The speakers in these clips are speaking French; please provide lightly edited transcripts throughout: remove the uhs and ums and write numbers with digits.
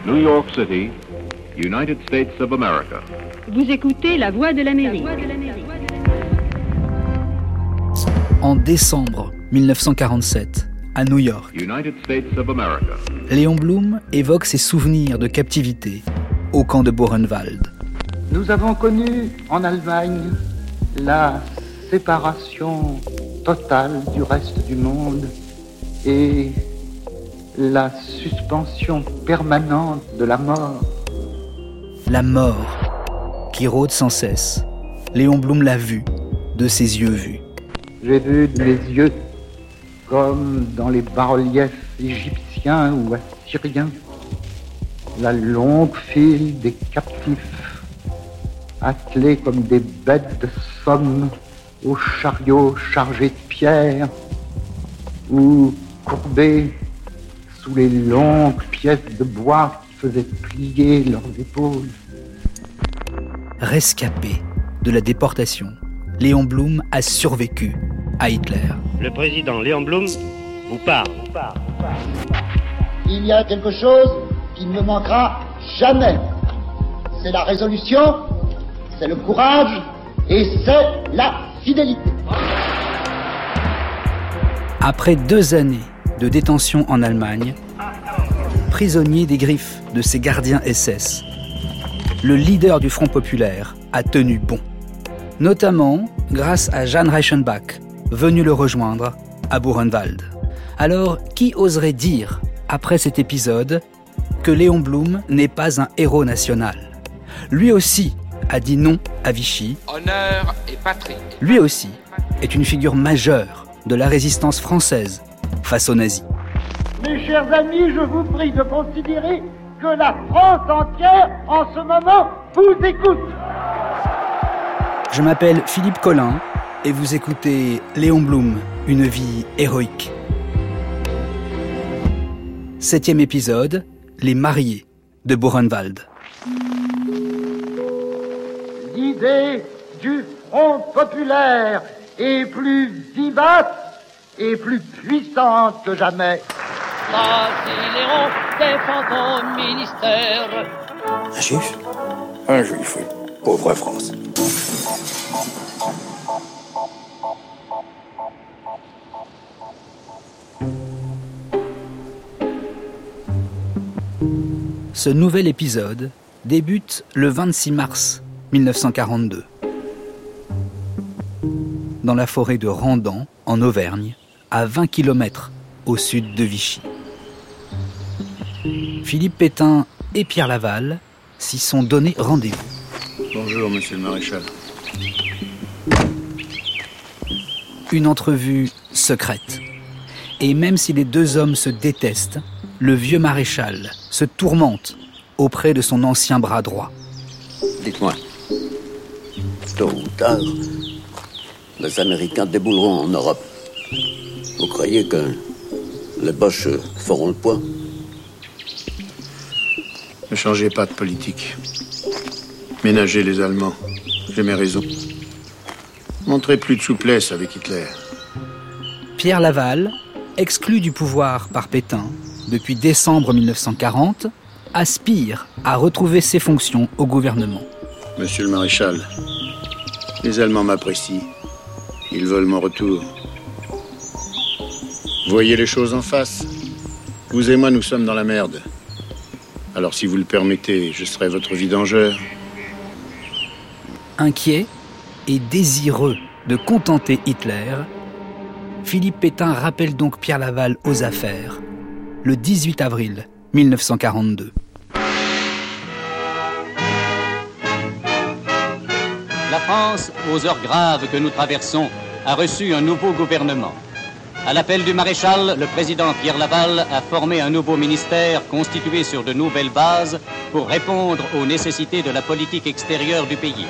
New York City, United States of America. Vous écoutez La Voix de l'Amérique. En décembre 1947, à New York, United States of America. Léon Blum évoque ses souvenirs de captivité au camp de Buchenwald. Nous avons connu en Allemagne la séparation totale du reste du monde et la suspension permanente de la mort. La mort qui rôde sans cesse. Léon Blum l'a vue, de ses yeux vus. J'ai vu les yeux comme dans les bas-reliefs égyptiens ou assyriens, la longue file des captifs, attelés comme des bêtes de somme aux chariots chargés de pierres, ou courbés sous les longues pièces de bois qui faisaient plier leurs épaules. Rescapé de la déportation, Léon Blum a survécu à Hitler. Le président Léon Blum vous parle. Il y a quelque chose qui ne me manquera jamais. C'est la résolution, c'est le courage et c'est la fidélité. Après 2 années de détention en Allemagne, prisonnier des griffes de ses gardiens SS, le leader du Front populaire a tenu bon. Notamment grâce à Jan Reichenbach, venu le rejoindre à Buchenwald. Alors, qui oserait dire, après cet épisode, que Léon Blum n'est pas un héros national ? Lui aussi a dit non à Vichy. Honneur et patrie. Lui aussi est une figure majeure de la résistance française face aux nazis. Mes chers amis, je vous prie de considérer que la France entière, en ce moment, vous écoute. Je m'appelle Philippe Collin et vous écoutez Léon Blum, une vie héroïque. 7e épisode, les mariés de Buchenwald. L'idée du Front populaire est plus vivace et plus puissante que jamais. Brasiléon, défendons au ministère. Un juif ? Un juif, oui. Pauvre France. Ce nouvel épisode débute le 26 mars 1942. Dans la forêt de Randan, en Auvergne, à 20 km au sud de Vichy. Philippe Pétain et Pierre Laval s'y sont donné rendez-vous. Bonjour, monsieur le maréchal. Une entrevue secrète. Et même si les 2 hommes se détestent, le vieux maréchal se tourmente auprès de son ancien bras droit. Dites-moi, tôt ou tard, les Américains débouleront en Europe. Vous croyez que les Boches feront le poids ? Ne changez pas de politique. Ménagez les Allemands. J'ai mes raisons. Montrez plus de souplesse avec Hitler. Pierre Laval, exclu du pouvoir par Pétain depuis décembre 1940, aspire à retrouver ses fonctions au gouvernement. Monsieur le maréchal, les Allemands m'apprécient. Ils veulent mon retour. Voyez les choses en face. Vous et moi, nous sommes dans la merde. Alors si vous le permettez, je serai votre vidangeur. Inquiet et désireux de contenter Hitler, Philippe Pétain rappelle donc Pierre Laval aux affaires, le 18 avril 1942. La France, aux heures graves que nous traversons, a reçu un nouveau gouvernement. À l'appel du maréchal, le président Pierre Laval a formé un nouveau ministère constitué sur de nouvelles bases pour répondre aux nécessités de la politique extérieure du pays.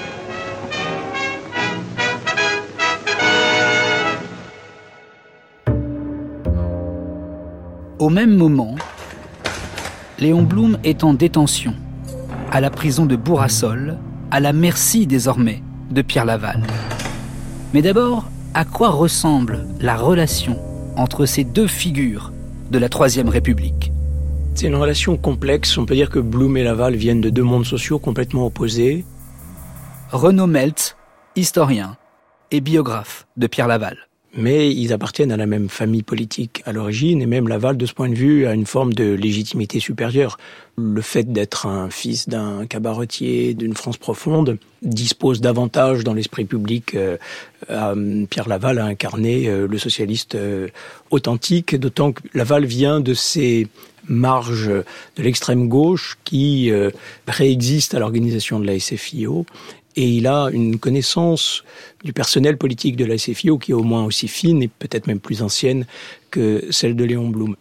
Au même moment, Léon Blum est en détention, à la prison de Bourrassol, à la merci désormais de Pierre Laval. Mais d'abord, à quoi ressemble la relation entre ces 2 figures de la Troisième République ? C'est une relation complexe. On peut dire que Blum et Laval viennent de deux mondes sociaux complètement opposés. Renaud Meltz, historien et biographe de Pierre Laval. Mais ils appartiennent à la même famille politique à l'origine, et même Laval, de ce point de vue, a une forme de légitimité supérieure. Le fait d'être un fils d'un cabaretier d'une France profonde dispose davantage dans l'esprit public. Pierre Laval a incarné le socialiste authentique, d'autant que Laval vient de ces marges de l'extrême gauche qui préexistent à l'organisation de la SFIO. Et il a une connaissance du personnel politique de la SFIO qui est au moins aussi fine et peut-être même plus ancienne que celle de Léon Blum.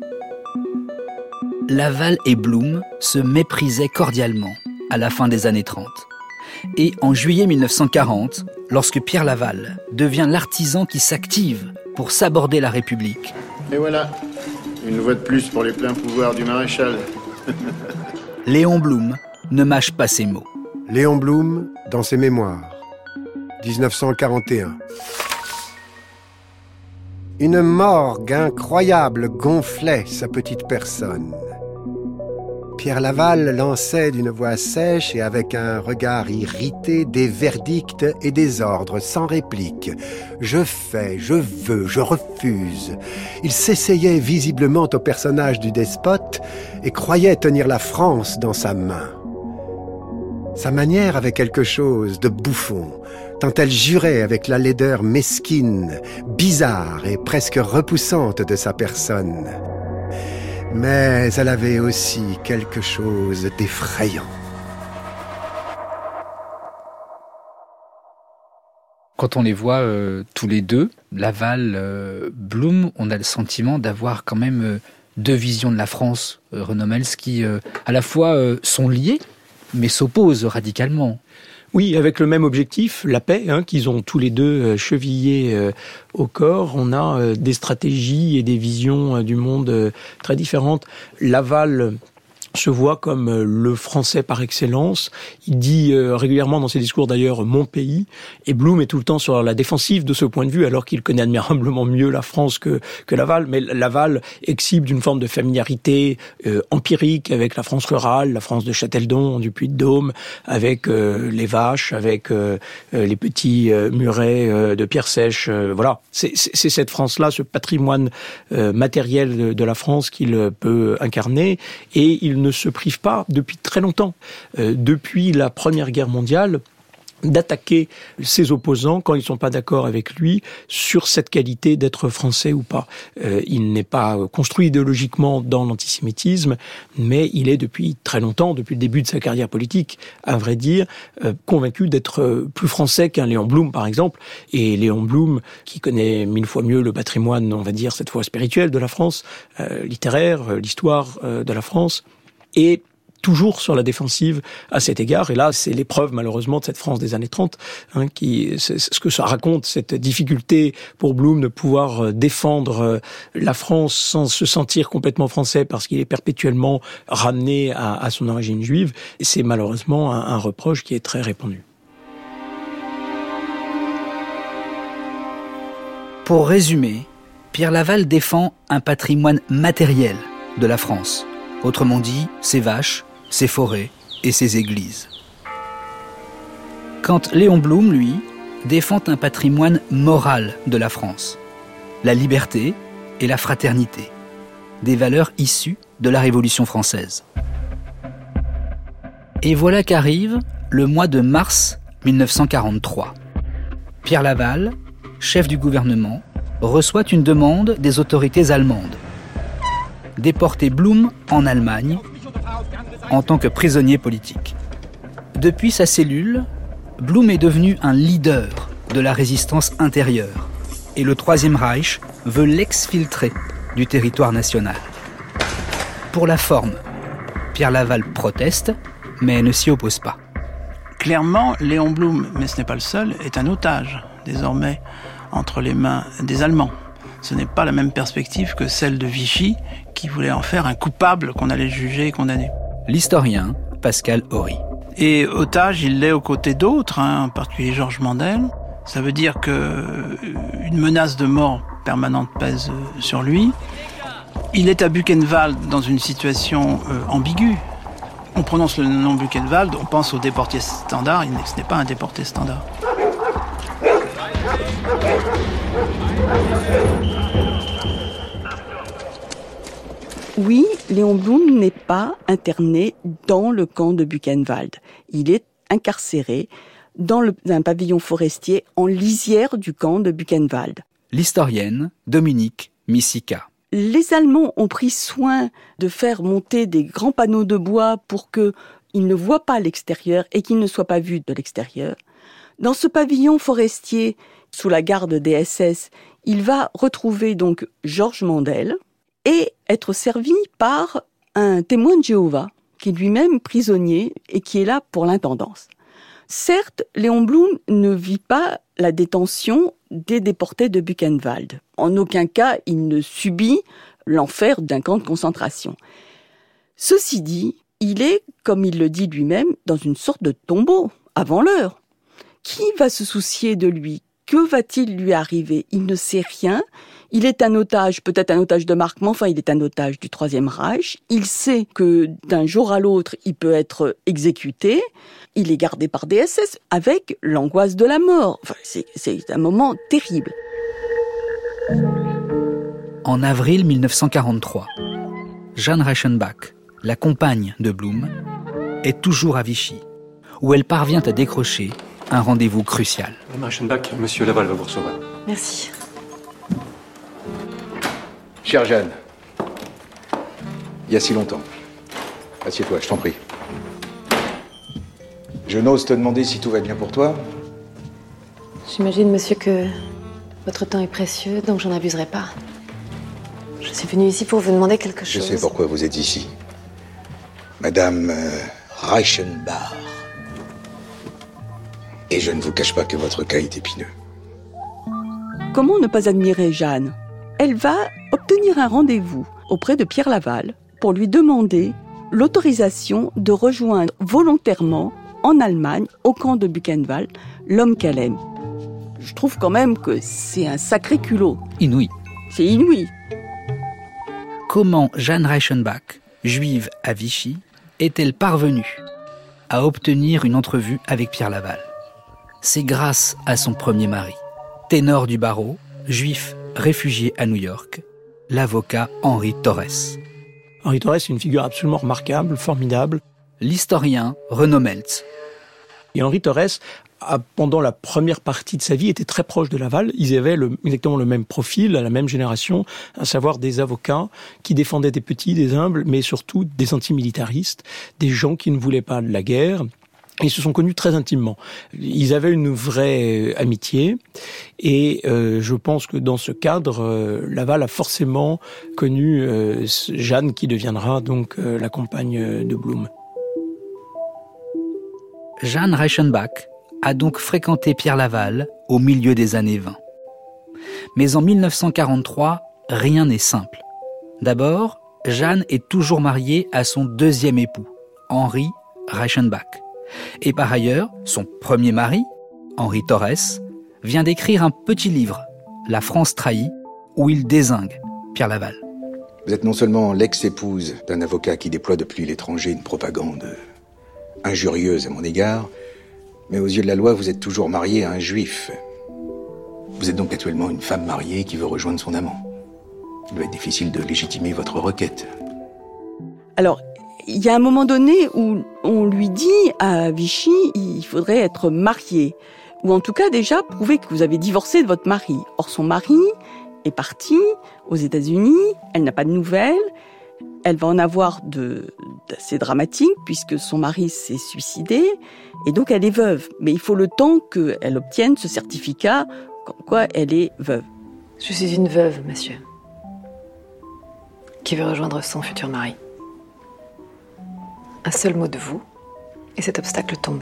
Laval et Blum se méprisaient cordialement à la fin des années 30. Et en juillet 1940, lorsque Pierre Laval devient l'artisan qui s'active pour saborder la République. Et voilà, une voix de plus pour les pleins pouvoirs du maréchal. Léon Blum ne mâche pas ses mots. Léon Blum, dans ses mémoires, 1941. Une morgue incroyable gonflait sa petite personne. Pierre Laval lançait d'une voix sèche et avec un regard irrité des verdicts et des ordres sans réplique. Je fais, je veux, je refuse. Il s'essayait visiblement au personnage du despote et croyait tenir la France dans sa main. Sa manière avait quelque chose de bouffon, tant elle jurait avec la laideur mesquine, bizarre et presque repoussante de sa personne. Mais elle avait aussi quelque chose d'effrayant. Quand on les voit tous les deux, Laval, Blum, on a le sentiment d'avoir quand même deux visions de la France, Renaud Meltz, qui à la fois sont liées, mais s'opposent radicalement. Oui, avec le même objectif, la paix, qu'ils ont tous les deux chevillé au corps. On a des stratégies et des visions du monde très différentes. Laval se voit comme le français par excellence. Il dit régulièrement dans ses discours d'ailleurs « mon pays ». Et Blum est tout le temps sur la défensive de ce point de vue, alors qu'il connaît admirablement mieux la France que Laval. Mais Laval exhibe d'une forme de familiarité empirique avec la France rurale, la France de Châteldon, du Puy-de-Dôme, avec les vaches, avec les petits murets de pierre sèche. Voilà, c'est cette France-là, ce patrimoine matériel de la France qu'il peut incarner. Et il ne se prive pas depuis très longtemps, depuis la Première Guerre mondiale, d'attaquer ses opposants quand ils ne sont pas d'accord avec lui sur cette qualité d'être français ou pas. Il n'est pas construit idéologiquement dans l'antisémitisme, mais il est depuis très longtemps, depuis le début de sa carrière politique, à vrai dire, convaincu d'être plus français qu'un Léon Blum, par exemple. Et Léon Blum, qui connaît 1000 fois mieux le patrimoine, on va dire cette fois spirituel de la France, littéraire, l'histoire de la France, et toujours sur la défensive à cet égard. Et là, c'est l'épreuve, malheureusement, de cette France des années 30, c'est ce que ça raconte, cette difficulté pour Blum de pouvoir défendre la France sans se sentir complètement français parce qu'il est perpétuellement ramené à son origine juive. Et c'est malheureusement un reproche qui est très répandu. Pour résumer, Pierre Laval défend un patrimoine matériel de la France. Autrement dit, ses vaches, ses forêts et ses églises. Quand Léon Blum, lui, défend un patrimoine moral de la France, la liberté et la fraternité, des valeurs issues de la Révolution française. Et voilà qu'arrive le mois de mars 1943. Pierre Laval, chef du gouvernement, reçoit une demande des autorités allemandes. Déporter Blum en Allemagne en tant que prisonnier politique. Depuis sa cellule, Blum est devenu un leader de la résistance intérieure et le Troisième Reich veut l'exfiltrer du territoire national. Pour la forme, Pierre Laval proteste, mais ne s'y oppose pas. Clairement, Léon Blum, mais ce n'est pas le seul, est un otage, désormais, entre les mains des Allemands. Ce n'est pas la même perspective que celle de Vichy, qui voulait en faire un coupable qu'on allait juger et condamner. L'historien Pascal Horry. Et otage, il l'est aux côtés d'autres, en particulier Georges Mandel. Ça veut dire qu'une menace de mort permanente pèse sur lui. Il est à Buchenwald dans une situation ambiguë. On prononce le nom Buchenwald, on pense au déporté standard, ce n'est pas un déporté standard. Oui, Léon Blum n'est pas interné dans le camp de Buchenwald. Il est incarcéré dans un pavillon forestier en lisière du camp de Buchenwald. L'historienne Dominique Missika. Les Allemands ont pris soin de faire monter des grands panneaux de bois pour qu'ils ne voient pas l'extérieur et qu'ils ne soient pas vus de l'extérieur. Dans ce pavillon forestier, sous la garde des SS, il va retrouver donc Georges Mandel et être servi par un témoin de Jéhovah, qui est lui-même prisonnier et qui est là pour l'intendance. Certes, Léon Blum ne vit pas la détention des déportés de Buchenwald. En aucun cas, il ne subit l'enfer d'un camp de concentration. Ceci dit, il est, comme il le dit lui-même, dans une sorte de tombeau, avant l'heure. Qui va se soucier de lui ? Que va-t-il lui arriver ? Il ne sait rien. Il est un otage, peut-être un otage de marque, mais enfin il est un otage du Troisième Reich. Il sait que d'un jour à l'autre, il peut être exécuté. Il est gardé par des SS avec l'angoisse de la mort. Enfin, c'est un moment terrible. En avril 1943, Jeanne Reichenbach, la compagne de Blum, est toujours à Vichy, où elle parvient à décrocher un rendez-vous crucial. Madame Reichenbach, Monsieur Laval va vous recevoir. Merci. Chère Jeanne, il y a si longtemps. Assieds-toi, je t'en prie. Je n'ose te demander si tout va bien pour toi. J'imagine, monsieur, que votre temps est précieux, donc j'en abuserai pas. Je suis venue ici pour vous demander quelque chose. Je sais pourquoi vous êtes ici. Madame Reichenbach. Et je ne vous cache pas que votre cas est épineux. Comment ne pas admirer Jeanne ? Elle va obtenir un rendez-vous auprès de Pierre Laval pour lui demander l'autorisation de rejoindre volontairement en Allemagne, au camp de Buchenwald, l'homme qu'elle aime. Je trouve quand même que c'est un sacré culot. Inouï. C'est inouï. Comment Jeanne Reichenbach, juive à Vichy, est-elle parvenue à obtenir une entrevue avec Pierre Laval ? C'est grâce à son premier mari, ténor du barreau, juif réfugié à New York, l'avocat Henri Torres. Henri Torres est une figure absolument remarquable, formidable. L'historien Renaud Meltz. Et Henri Torres, pendant la première partie de sa vie, était très proche de Laval. Ils avaient exactement le même profil, la même génération, à savoir des avocats qui défendaient des petits, des humbles, mais surtout des antimilitaristes, des gens qui ne voulaient pas de la guerre. Ils se sont connus très intimement. Ils avaient une vraie amitié et je pense que dans ce cadre, Laval a forcément connu Jeanne qui deviendra donc la compagne de Blum. Jeanne Reichenbach a donc fréquenté Pierre Laval au milieu des années 20. Mais en 1943, rien n'est simple. D'abord, Jeanne est toujours mariée à son deuxième époux, Henri Reichenbach. Et par ailleurs, son premier mari, Henri Torres, vient d'écrire un petit livre, La France trahie, où il dézingue Pierre Laval. Vous êtes non seulement l'ex-épouse d'un avocat qui déploie depuis l'étranger une propagande injurieuse à mon égard, mais aux yeux de la loi, vous êtes toujours mariée à un juif. Vous êtes donc actuellement une femme mariée qui veut rejoindre son amant. Il doit être difficile de légitimer votre requête. Alors, il y a un moment donné où on lui dit à Vichy, il faudrait être marié. Ou en tout cas déjà prouver que vous avez divorcé de votre mari. Or son mari est parti aux États-Unis, elle n'a pas de nouvelles, elle va en avoir d'assez dramatique puisque son mari s'est suicidé et donc elle est veuve. Mais il faut le temps qu'elle obtienne ce certificat comme quoi elle est veuve. Je suis une veuve, monsieur, qui veut rejoindre son futur mari. Un seul mot de vous, et cet obstacle tombe.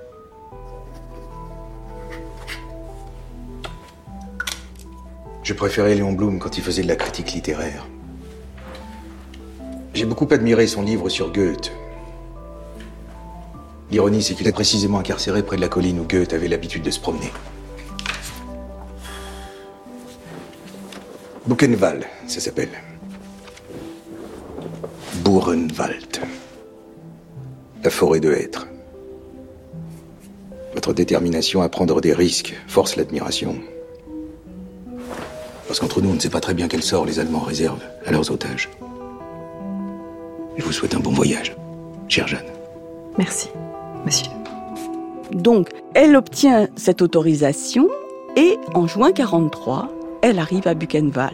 Je préférais Léon Blum quand il faisait de la critique littéraire. J'ai beaucoup admiré son livre sur Goethe. L'ironie, c'est qu'il est précisément incarcéré près de la colline où Goethe avait l'habitude de se promener. Buchenwald, ça s'appelle. Buchenwald, la forêt de hêtres. Votre détermination à prendre des risques force l'admiration. Parce qu'entre nous, on ne sait pas très bien quel sort les Allemands réservent à leurs otages. Je vous souhaite un bon voyage, chère Jeanne. Merci, monsieur. Donc, elle obtient cette autorisation et en juin 1943, elle arrive à Buchenwald.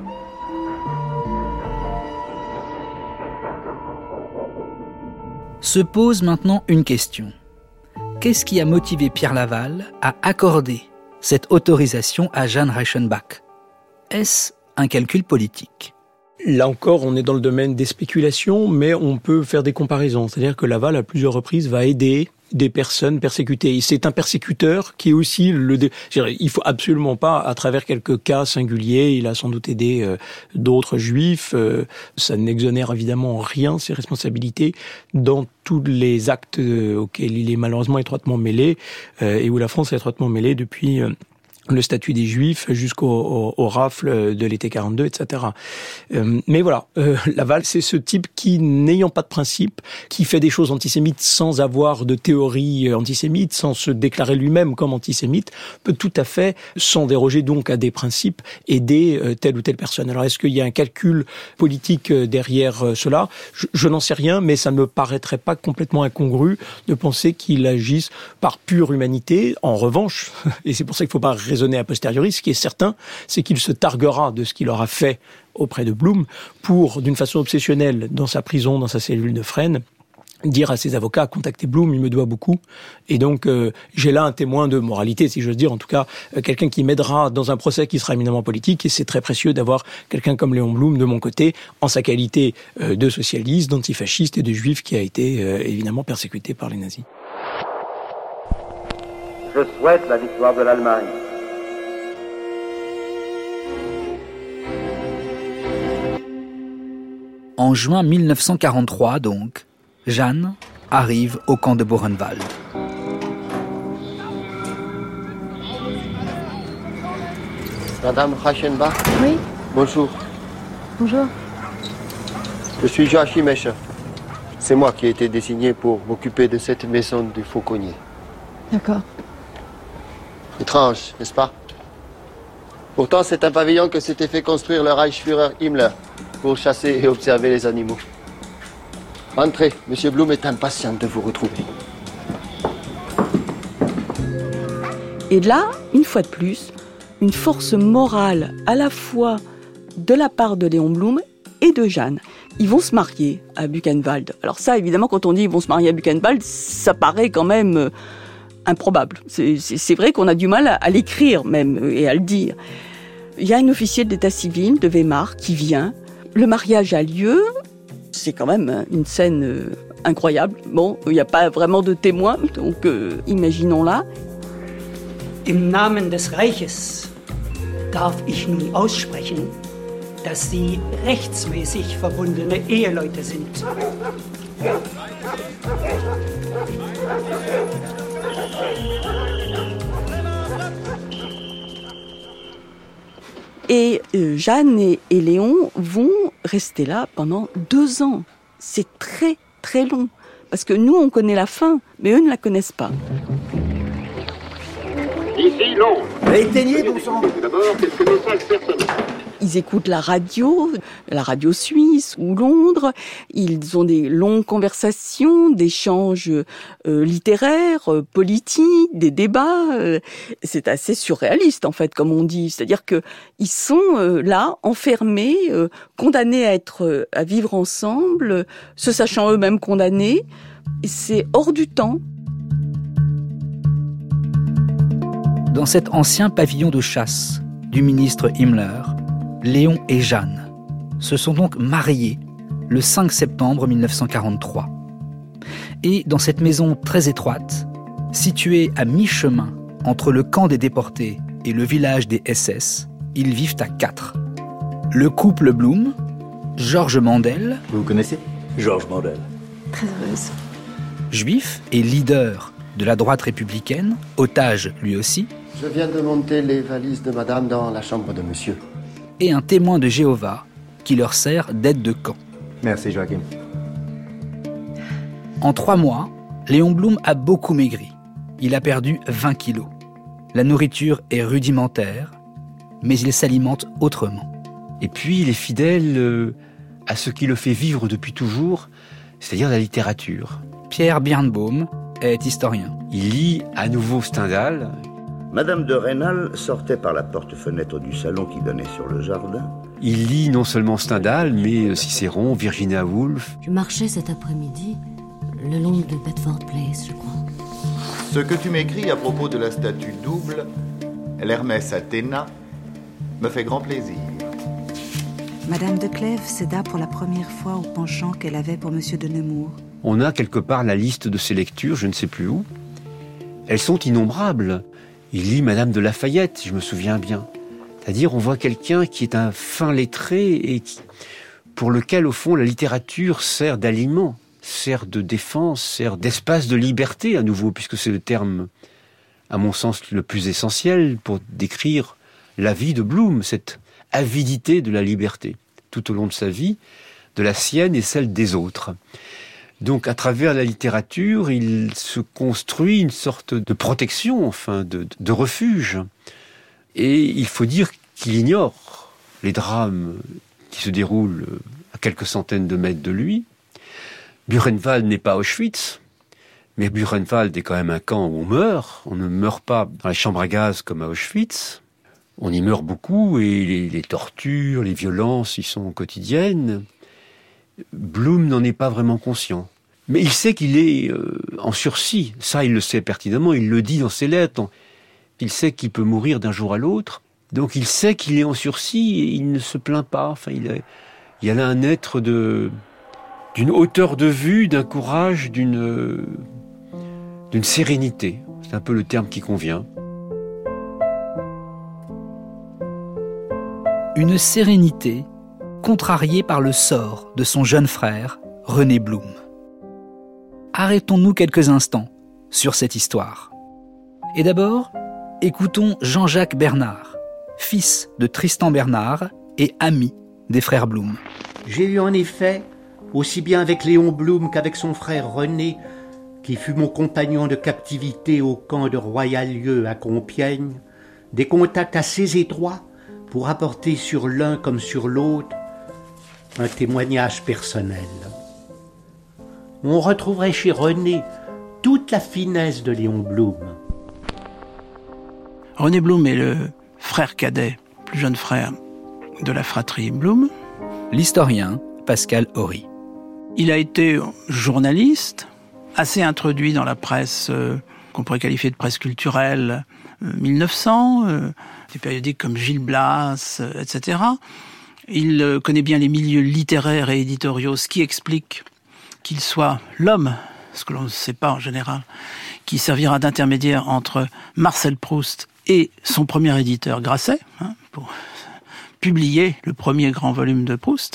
Se pose maintenant une question. Qu'est-ce qui a motivé Pierre Laval à accorder cette autorisation à Jeanne Reichenbach ? Est-ce un calcul politique ? Là encore, on est dans le domaine des spéculations, mais on peut faire des comparaisons. C'est-à-dire que Laval, à plusieurs reprises, va aider des personnes persécutées. Et c'est un persécuteur qui est aussi il faut absolument pas, à travers quelques cas singuliers, il a sans doute aidé d'autres juifs. Ça n'exonère évidemment en rien ses responsabilités dans tous les actes auxquels il est malheureusement étroitement mêlé, et où la France est étroitement mêlée depuis le statut des Juifs jusqu'aux rafles de l'été 42, etc. Mais voilà, Laval, c'est ce type qui, n'ayant pas de principe, qui fait des choses antisémites sans avoir de théorie antisémite, sans se déclarer lui-même comme antisémite, peut tout à fait, sans déroger donc à des principes, aider telle ou telle personne. Alors est-ce qu'il y a un calcul politique derrière cela ? Je n'en sais rien, mais ça ne me paraîtrait pas complètement incongru de penser qu'il agisse par pure humanité. En revanche, et c'est pour ça qu'il ne faut pas raisonner a posteriori, ce qui est certain, c'est qu'il se targuera de ce qu'il aura fait auprès de Blum pour, d'une façon obsessionnelle, dans sa prison, dans sa cellule de Fresnes, dire à ses avocats, contactez Blum, il me doit beaucoup. Et donc, j'ai là un témoin de moralité, si j'ose dire, en tout cas, quelqu'un qui m'aidera dans un procès qui sera éminemment politique, et c'est très précieux d'avoir quelqu'un comme Léon Blum de mon côté, en sa qualité de socialiste, d'antifasciste et de juif qui a été évidemment persécuté par les nazis. Je souhaite la victoire de l'Allemagne. En juin 1943, donc, Jeanne arrive au camp de Buchenwald. Madame Reichenbach. Oui. Bonjour. Bonjour. Je suis Joachim Escher. C'est moi qui ai été désigné pour m'occuper de cette maison du fauconnier. D'accord. Étrange, n'est-ce pas? Pourtant, c'est un pavillon que s'était fait construire le Reichsführer Himmler pour chasser et observer les animaux. Entrez, Monsieur Blum est impatient de vous retrouver. Et là, une fois de plus, une force morale à la fois de la part de Léon Blum et de Jeanne. Ils vont se marier à Buchenwald. Alors ça, évidemment, quand on dit ils vont se marier à Buchenwald, ça paraît quand même improbable. C'est vrai qu'on a du mal à l'écrire même et à le dire. Il y a un officier d'état civil de Weimar qui vient. Le mariage a lieu. C'est quand même une scène incroyable. Bon, il n'y a pas vraiment de témoins, donc imaginons-la. Im Namen des Reiches darf ich nun aussprechen, dass Sie rechtsmäßig verbundene Eheleute sind. Et Jeanne et Léon vont rester là pendant 2 ans. C'est très, très long. Parce que nous, on connaît la fin, mais eux ne la connaissent pas. Ici Londres. Éteignez, bon sang. D'abord, quelques messages personnels. Ils écoutent la radio suisse ou Londres. Ils ont des longues conversations, des échanges littéraires, politiques, des débats. C'est assez surréaliste, en fait, comme on dit. C'est-à-dire que ils sont là, enfermés, condamnés à vivre ensemble, se sachant eux-mêmes condamnés. Et c'est hors du temps. Dans cet ancien pavillon de chasse du ministre Himmler, Léon et Jeanne se sont donc mariés le 5 septembre 1943. Et dans cette maison très étroite, située à mi-chemin entre le camp des déportés et le village des SS, ils vivent à 4. Le couple Blum, Georges Mandel. Vous vous connaissez ? Georges Mandel. Très heureuse. Juif et leader de la droite républicaine, otage lui aussi. Je viens de monter les valises de madame dans la chambre de monsieur. Et un témoin de Jéhovah qui leur sert d'aide de camp. Merci Joachim. En 3 mois, Léon Blum a beaucoup maigri. Il a perdu 20 kilos. La nourriture est rudimentaire, mais il s'alimente autrement. Et puis il est fidèle à ce qui le fait vivre depuis toujours, c'est-à-dire la littérature. Pierre Birnbaum est historien. Il lit à nouveau Stendhal. Madame de Rênal sortait par la porte-fenêtre du salon qui donnait sur le jardin. Il lit non seulement Stendhal, mais Cicéron, Virginia Woolf. Je marchais cet après-midi le long de Bedford Place, je crois. Ce que tu m'écris à propos de la statue double, l'Hermès Athéna, me fait grand plaisir. Madame de Clèves céda pour la première fois au penchant qu'elle avait pour Monsieur de Nemours. On a quelque part la liste de ses lectures, je ne sais plus où. Elles sont innombrables. Il lit Madame de Lafayette, je me souviens bien. C'est-à-dire, on voit quelqu'un qui est un fin lettré et pour lequel, au fond, la littérature sert d'aliment, sert de défense, sert d'espace de liberté, à nouveau, puisque c'est le terme, à mon sens, le plus essentiel pour décrire la vie de Blum, cette avidité de la liberté, tout au long de sa vie, de la sienne et celle des autres. Donc, à travers la littérature, il se construit une sorte de protection, enfin, de refuge. Et il faut dire qu'il ignore les drames qui se déroulent à quelques centaines de mètres de lui. Buchenwald n'est pas Auschwitz, mais Buchenwald est quand même un camp où on meurt. On ne meurt pas dans les chambres à gaz comme à Auschwitz. On y meurt beaucoup et les tortures, les violences y sont quotidiennes. Blum n'en est pas vraiment conscient. Mais il sait qu'il est en sursis. Ça, il le sait pertinemment. Il le dit dans ses lettres. Il sait qu'il peut mourir d'un jour à l'autre. Donc il sait qu'il est en sursis et il ne se plaint pas. Enfin, il y a là un être d'une hauteur de vue, d'un courage, d'une sérénité. C'est un peu le terme qui convient. Une sérénité contrariée par le sort de son jeune frère, René Blum. Arrêtons-nous quelques instants sur cette histoire. Et d'abord, écoutons Jean-Jacques Bernard, fils de Tristan Bernard et ami des frères Blum. J'ai eu en effet, aussi bien avec Léon Blum qu'avec son frère René, qui fut mon compagnon de captivité au camp de Royal-Lieu à Compiègne, des contacts assez étroits pour apporter sur l'un comme sur l'autre un témoignage personnel. On retrouverait chez René toute la finesse de Léon Blum. René Blum est le frère cadet, plus jeune frère de la fratrie Blum. L'historien Pascal Horry. Il a été journaliste, assez introduit dans la presse qu'on pourrait qualifier de presse culturelle 1900, des périodiques comme Gil Blas, etc. Il connaît bien les milieux littéraires et éditoriaux, ce qui explique qu'il soit l'homme, ce que l'on ne sait pas en général, qui servira d'intermédiaire entre Marcel Proust et son premier éditeur Grasset, pour publier le premier grand volume de Proust.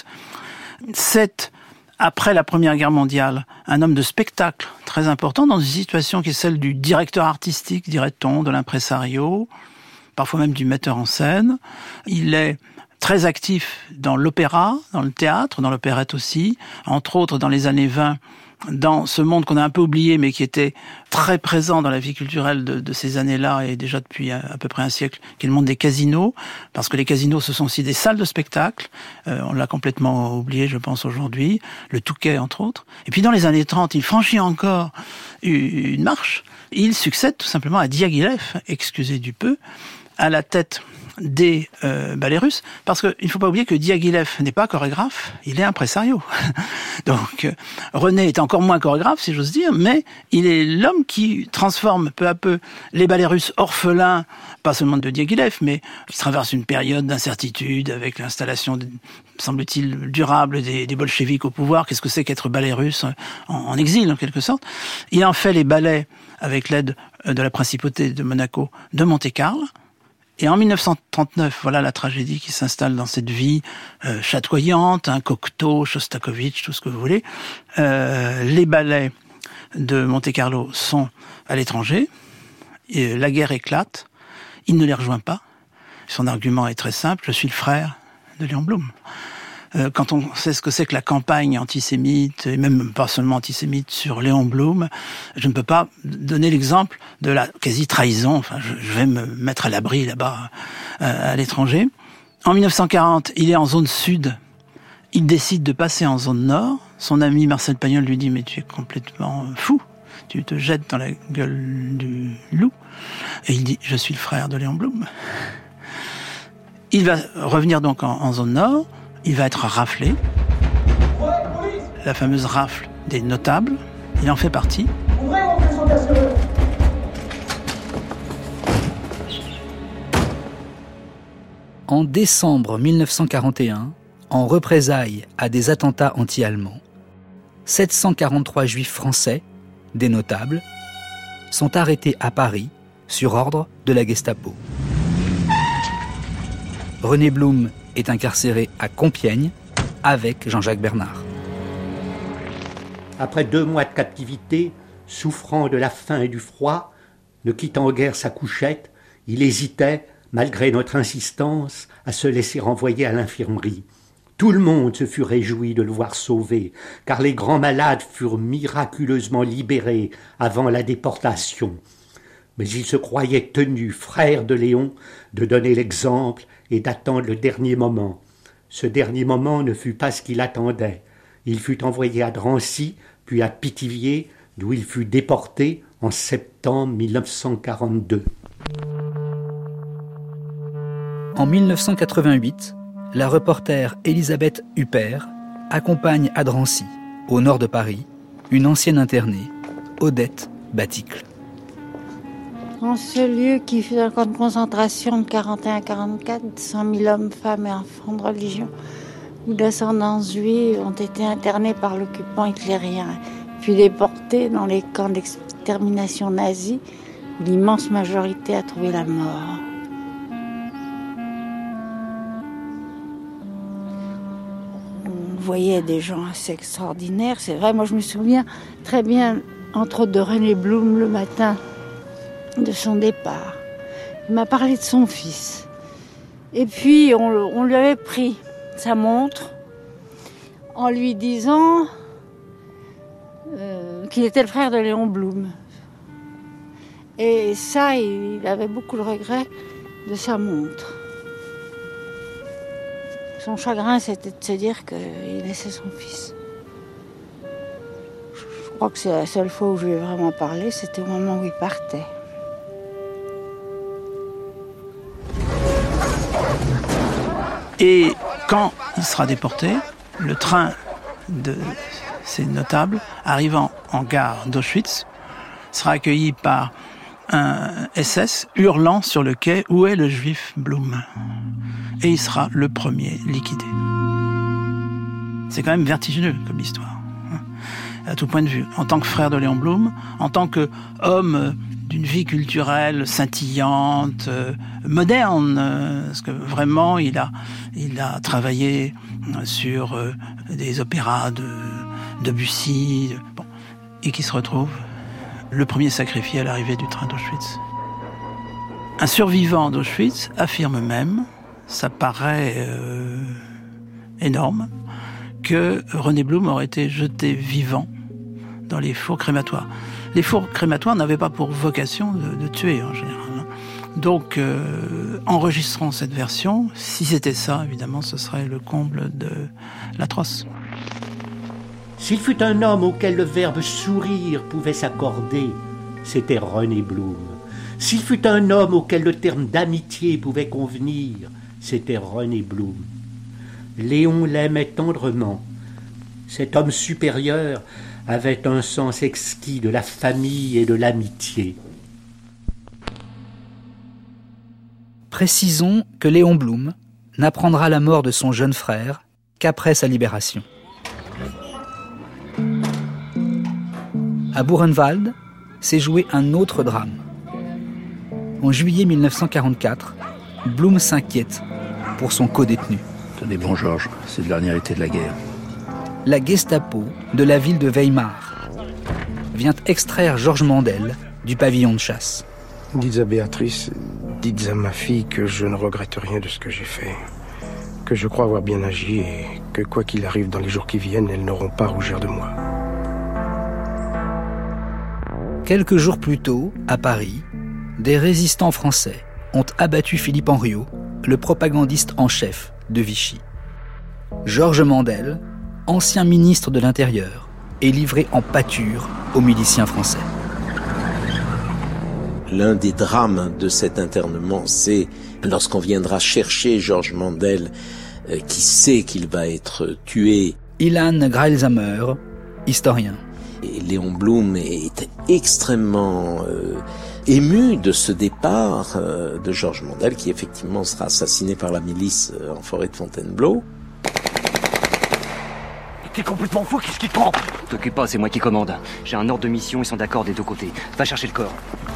C'est, après la Première Guerre mondiale, un homme de spectacle très important dans une situation qui est celle du directeur artistique, dirait-on, de l'impresario, parfois même du metteur en scène. Il est très actif dans l'opéra, dans le théâtre, dans l'opérette aussi, entre autres dans les années 20, dans ce monde qu'on a un peu oublié, mais qui était très présent dans la vie culturelle de ces années-là, et déjà depuis à peu près un siècle, qui est le monde des casinos, parce que les casinos, ce sont aussi des salles de spectacle. On l'a complètement oublié, je pense, aujourd'hui. Le Touquet, entre autres. Et puis dans les années 30, il franchit encore une marche. Il succède tout simplement à Diaghilev, excusez du peu, à la tête des ballets russes, parce qu'il ne faut pas oublier que Diaghilev n'est pas chorégraphe, il est impresario. Donc René est encore moins chorégraphe, si j'ose dire, mais il est l'homme qui transforme peu à peu les ballets russes orphelins, pas seulement de Diaghilev, mais qui traverse une période d'incertitude avec l'installation, semble-t-il, durable des bolcheviks au pouvoir. Qu'est-ce que c'est qu'être ballet russe en exil, en quelque sorte. Il en fait les ballets avec l'aide de la principauté de Monaco de Monte-Carlo. Et en 1939, voilà la tragédie qui s'installe dans cette vie chatoyante, Cocteau, Shostakovich, tout ce que vous voulez. Les ballets de Monte-Carlo sont à l'étranger, et la guerre éclate, il ne les rejoint pas. Son argument est très simple, je suis le frère de Léon Blum. quand on sait ce que c'est que la campagne antisémite, et même pas seulement antisémite, sur Léon Blum, je ne peux pas donner l'exemple de la quasi-trahison. Enfin, je vais me mettre à l'abri là-bas, à l'étranger. En 1940, il est en zone sud. Il décide de passer en zone nord. Son ami Marcel Pagnol lui dit « Mais tu es complètement fou, tu te jettes dans la gueule du loup. » Et il dit « Je suis le frère de Léon Blum. » Il va revenir donc en zone nord. Il va être raflé. La fameuse rafle des notables. Il en fait partie. En décembre 1941, en représailles à des attentats anti-allemands, 743 juifs français, des notables, sont arrêtés à Paris sur ordre de la Gestapo. René Blum est incarcéré à Compiègne avec Jean-Jacques Bernard. Après 2 mois de captivité, souffrant de la faim et du froid, ne quittant guère sa couchette, il hésitait, malgré notre insistance, à se laisser renvoyer à l'infirmerie. Tout le monde se fut réjoui de le voir sauvé, car les grands malades furent miraculeusement libérés avant la déportation. Mais il se croyait tenu, frère de Léon, de donner l'exemple et d'attendre le dernier moment. Ce dernier moment ne fut pas ce qu'il attendait. Il fut envoyé à Drancy, puis à Pithiviers, d'où il fut déporté en septembre 1942. En 1988, la reporter Elisabeth Huppert accompagne à Drancy, au nord de Paris, une ancienne internée, Odette Baticle. En ce lieu qui fut un camp de concentration de 41-44, 100 000 hommes, femmes et enfants de religion ou d'ascendance juive ont été internés par l'occupant hitlérien, puis déportés dans les camps d'extermination nazis, où l'immense majorité a trouvé la mort. On voyait des gens assez extraordinaires, c'est vrai. Moi, je me souviens très bien, entre autres, de René Blum le matin de son départ. Il m'a parlé de son fils. Et puis, on lui avait pris sa montre en lui disant qu'il était le frère de Léon Blum. Et ça, il avait beaucoup de regrets de sa montre. Son chagrin, c'était de se dire qu'il laissait son fils. Je crois que c'est la seule fois où je lui ai vraiment parlé, c'était au moment où il partait. Et quand il sera déporté, le train de ces notables, arrivant en gare d'Auschwitz, sera accueilli par un SS hurlant sur le quai « Où est le juif Blum ?» Et il sera le premier liquidé. C'est quand même vertigineux comme histoire, à tout point de vue. En tant que frère de Léon Blum, en tant qu'homme d'une vie culturelle scintillante, moderne, parce que vraiment il a travaillé sur des opéras de Debussy, et qui se retrouve le premier sacrifié à l'arrivée du train d'Auschwitz. Un survivant d'Auschwitz affirme même, ça paraît énorme, que René Blum aurait été jeté vivant dans les fours crématoires. Les fours crématoires n'avaient pas pour vocation de tuer en général. Donc, enregistrons cette version. Si c'était ça, évidemment, ce serait le comble de l'atroce. S'il fut un homme auquel le verbe sourire pouvait s'accorder, c'était René Blum. S'il fut un homme auquel le terme d'amitié pouvait convenir, c'était René Blum. Léon l'aimait tendrement. Cet homme supérieur avait un sens exquis de la famille et de l'amitié. Précisons que Léon Blum n'apprendra la mort de son jeune frère qu'après sa libération. À Buchenwald s'est joué un autre drame. En juillet 1944, Blum s'inquiète pour son codétenu. Tenez bon, Georges, c'est le dernier été de la guerre. La Gestapo de la ville de Weimar vient extraire Georges Mandel du pavillon de chasse. Dites à Béatrice, dites à ma fille que je ne regrette rien de ce que j'ai fait. que je crois avoir bien agi et que quoi qu'il arrive dans les jours qui viennent, elles n'auront pas à rougir de moi. Quelques jours plus tôt, à Paris, des résistants français ont abattu Philippe Henriot, le propagandiste en chef de Vichy. Georges Mandel, ancien ministre de l'Intérieur, est livré en pâture aux miliciens français. L'un des drames de cet internement, c'est lorsqu'on viendra chercher Georges Mandel, qui sait qu'il va être tué. Ilan Greilsheimer, historien. Et Léon Blum est extrêmement ému de ce départ de Georges Mandel, qui effectivement sera assassiné par la milice en forêt de Fontainebleau. T'es complètement fou, qu'est-ce qui te prend? T'occupe pas, c'est moi qui commande. J'ai un ordre de mission, ils sont d'accord des deux côtés. Va chercher le corps.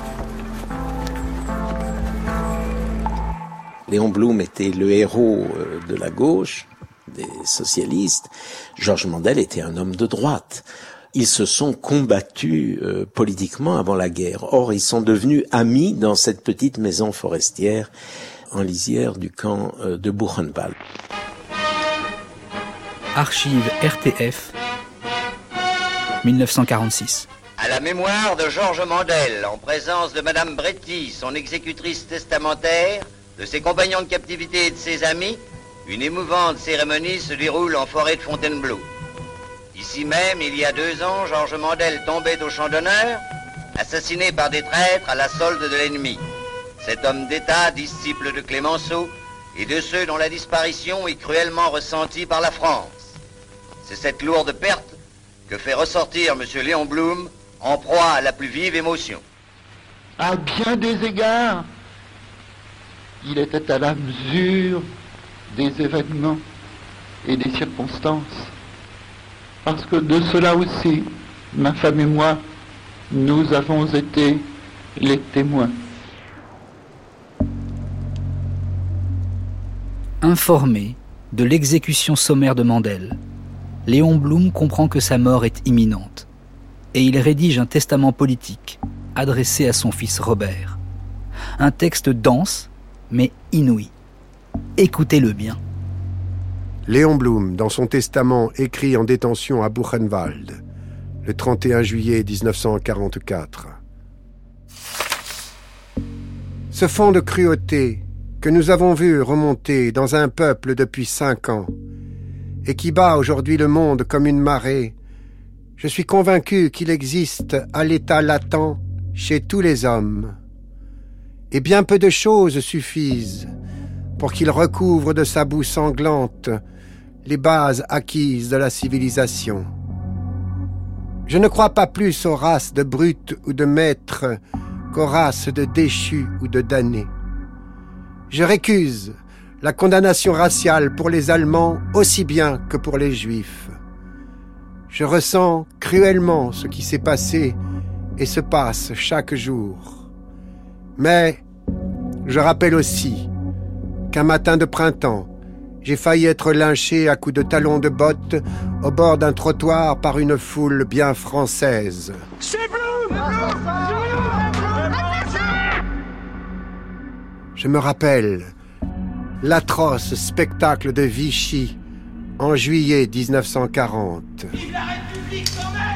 Léon Blum était le héros de la gauche, des socialistes. Georges Mandel était un homme de droite. Ils se sont combattus politiquement avant la guerre. Or, ils sont devenus amis dans cette petite maison forestière en lisière du camp de Buchenwald. Archives RTF, 1946. À la mémoire de Georges Mandel, en présence de Madame Bretty, son exécutrice testamentaire, de ses compagnons de captivité et de ses amis, une émouvante cérémonie se déroule en forêt de Fontainebleau. Ici même, il y a 2 ans, Georges Mandel tombait au champ d'honneur, assassiné par des traîtres à la solde de l'ennemi. Cet homme d'État, disciple de Clémenceau, et de ceux dont la disparition est cruellement ressentie par la France. C'est cette lourde perte que fait ressortir M. Léon Blum en proie à la plus vive émotion. À bien des égards, il était à la mesure des événements et des circonstances. Parce que de cela aussi, ma femme et moi, nous avons été les témoins. Informé de l'exécution sommaire de Mandel, Léon Blum comprend que sa mort est imminente et il rédige un testament politique adressé à son fils Robert. Un texte dense mais inouï. Écoutez-le bien. Léon Blum, dans son testament écrit en détention à Buchenwald, le 31 juillet 1944. Ce fond de cruauté que nous avons vu remonter dans un peuple depuis 5 ans et qui bat aujourd'hui le monde comme une marée, je suis convaincu qu'il existe à l'état latent chez tous les hommes. Et bien peu de choses suffisent pour qu'il recouvre de sa boue sanglante les bases acquises de la civilisation. Je ne crois pas plus aux races de brutes ou de maîtres qu'aux races de déchus ou de damnés. Je récuse la condamnation raciale pour les Allemands aussi bien que pour les Juifs. Je ressens cruellement ce qui s'est passé et se passe chaque jour. Mais je rappelle aussi qu'un matin de printemps, j'ai failli être lynché à coups de talons de bottes au bord d'un trottoir par une foule bien française. C'est Blum! Je me rappelle l'atroce spectacle de Vichy en juillet 1940. Vive la République quand même!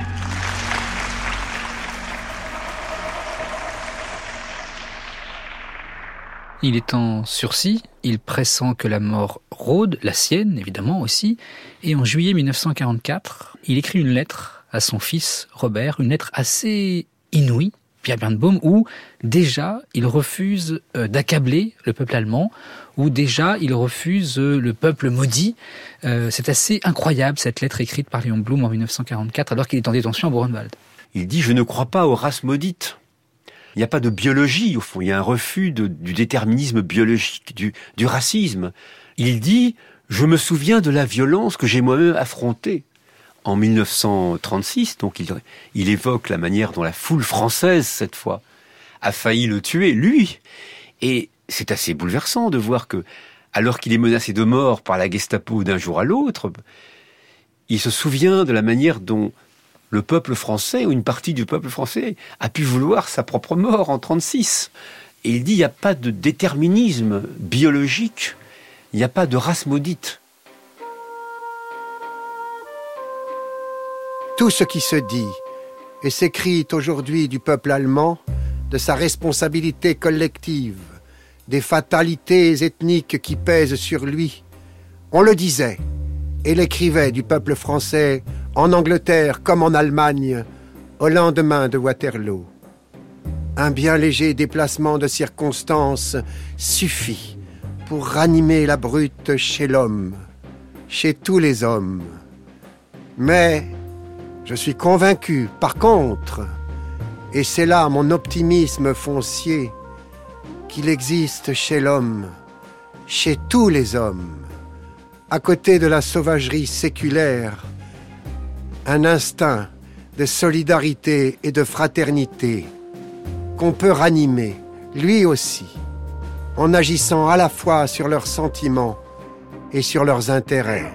Il est en sursis, il pressent que la mort rôde, la sienne évidemment aussi, et en juillet 1944, il écrit une lettre à son fils Robert, une lettre assez inouïe, Pierre Birnbaum, où déjà il refuse d'accabler le peuple allemand, où déjà il refuse le peuple maudit. C'est assez incroyable cette lettre écrite par Léon Blum en 1944, alors qu'il est en détention à Buchenwald. Il dit « Je ne crois pas aux races maudites ». Il n'y a pas de biologie, au fond. Il y a un refus du déterminisme biologique, du racisme. Il dit « Je me souviens de la violence que j'ai moi-même affrontée ». En 1936, donc il évoque la manière dont la foule française, cette fois, a failli le tuer, lui. Et c'est assez bouleversant de voir que, alors qu'il est menacé de mort par la Gestapo d'un jour à l'autre, il se souvient de la manière dont le peuple français, ou une partie du peuple français, a pu vouloir sa propre mort en 1936. Et il dit, il n'y a pas de déterminisme biologique Il n'y a pas de race maudite. Tout ce qui se dit et s'écrit aujourd'hui du peuple allemand, de sa responsabilité collective, des fatalités ethniques qui pèsent sur lui, on le disait et l'écrivait du peuple français en Angleterre comme en Allemagne au lendemain de Waterloo. Un bien léger déplacement de circonstances suffit pour ranimer la brute chez l'homme, chez tous les hommes. Mais je suis convaincu, par contre, et c'est là mon optimisme foncier, qu'il existe chez l'homme, chez tous les hommes, à côté de la sauvagerie séculaire, un instinct de solidarité et de fraternité qu'on peut ranimer, lui aussi, en agissant à la fois sur leurs sentiments et sur leurs intérêts.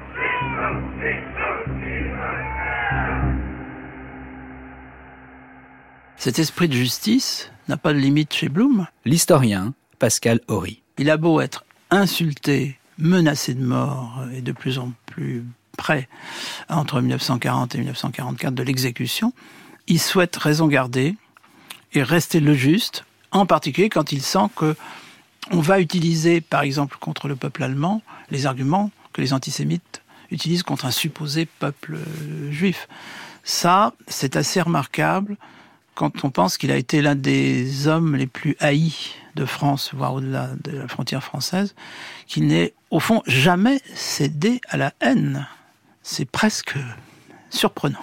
Cet esprit de justice n'a pas de limite chez Blum. L'historien Pascal Horry. Il a beau être insulté, menacé de mort et de plus en plus près entre 1940 et 1944 de l'exécution, il souhaite raison garder et rester le juste, en particulier quand il sent que on va utiliser, par exemple, contre le peuple allemand, les arguments que les antisémites utilisent contre un supposé peuple juif. Ça, c'est assez remarquable quand on pense qu'il a été l'un des hommes les plus haïs de France, voire au-delà de la frontière française, qu'il n'ait, au fond, jamais cédé à la haine. C'est presque surprenant.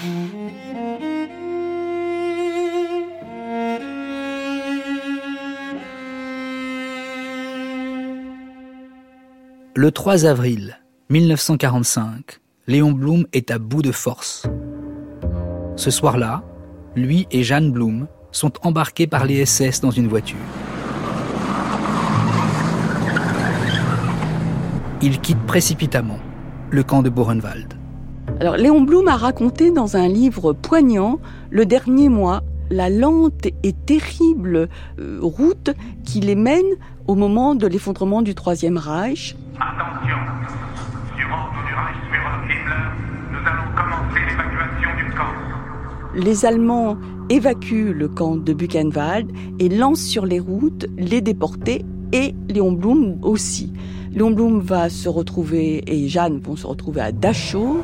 Le 3 avril 1945, Léon Blum est à bout de force. Ce soir-là, lui et Jeanne Blum sont embarqués par les SS dans une voiture. Ils quittent précipitamment le camp de Buchenwald. Alors, Léon Blum a raconté dans un livre poignant, Le dernier mois, la lente et terrible route qui les mène au moment de l'effondrement du Troisième Reich. Attention, sur ordre du Reichsführer Himmler, nous allons commencer l'évacuation du camp. Les Allemands évacuent le camp de Buchenwald et lancent sur les routes les déportés et Léon Blum aussi. Léon Blum va se retrouver et Jeanne vont se retrouver à Dachau.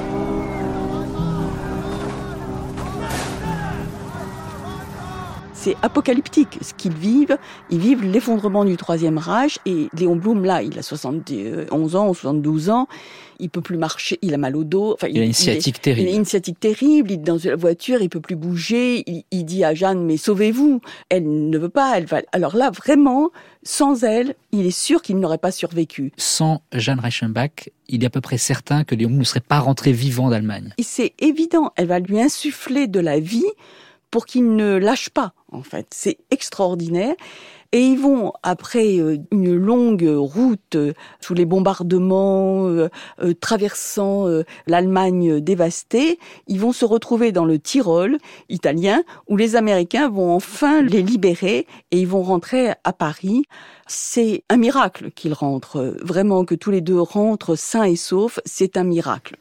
C'est apocalyptique ce qu'ils vivent. Ils vivent l'effondrement du Troisième Reich et Léon Blum, là, il a 71 ans ou 72 ans. Il peut plus marcher, il a mal au dos. Enfin, il a une sciatique terrible. Il a une sciatique terrible, il est dans la voiture, il peut plus bouger. Il dit à Jeanne, mais sauvez-vous. Elle ne veut pas, elle va. Alors là, vraiment, sans elle, il est sûr qu'il n'aurait pas survécu. Sans Jeanne Reichenbach, il est à peu près certain que Léon Blum ne serait pas rentré vivant d'Allemagne. Et c'est évident, elle va lui insuffler de la vie pour qu'il ne lâche pas, en fait. C'est extraordinaire. Et ils vont, après une longue route sous les bombardements, traversant l'Allemagne dévastée, ils vont se retrouver dans le Tyrol italien, où les Américains vont enfin les libérer et ils vont rentrer à Paris. C'est un miracle qu'ils rentrent. Vraiment, que tous les deux rentrent sains et saufs, c'est un miracle.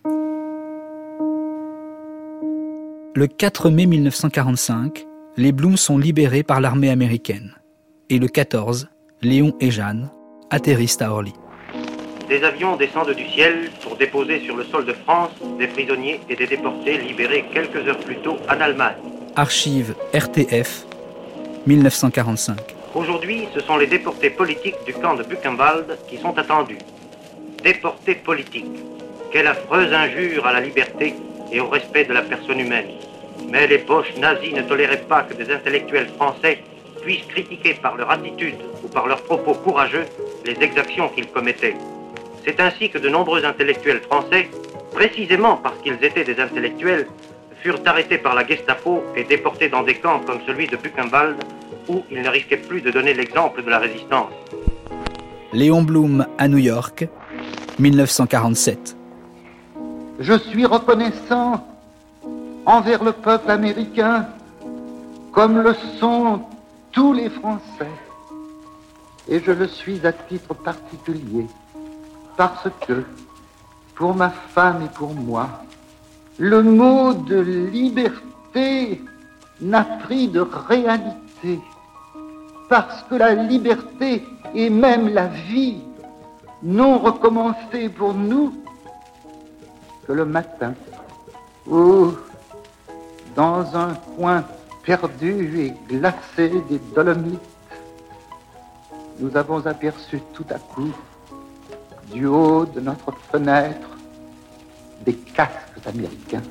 Le 4 mai 1945, les Blum sont libérés par l'armée américaine. Et le 14, Léon et Jeanne atterrissent à Orly. Des avions descendent du ciel pour déposer sur le sol de France des prisonniers et des déportés libérés quelques heures plus tôt en Allemagne. Archive RTF, 1945. Aujourd'hui, ce sont les déportés politiques du camp de Buchenwald qui sont attendus. Déportés politiques. Quelle affreuse injure à la liberté et au respect de la personne humaine. Mais les poches nazis ne toléraient pas que des intellectuels français puissent critiquer par leur attitude ou par leurs propos courageux les exactions qu'ils commettaient. C'est ainsi que de nombreux intellectuels français, précisément parce qu'ils étaient des intellectuels, furent arrêtés par la Gestapo et déportés dans des camps comme celui de Buchenwald, où ils ne risquaient plus de donner l'exemple de la résistance. Léon Blum à New York, 1947. Je suis reconnaissant envers le peuple américain, comme le sont tous les Français, Et je le suis à titre particulier, parce que, pour ma femme et pour moi, le mot de liberté n'a pris de réalité, parce que la liberté et même la vie n'ont recommencé pour nous que le matin, où, dans un coin perdu et glacé des Dolomites, nous avons aperçu tout à coup, du haut de notre fenêtre, des casques américains.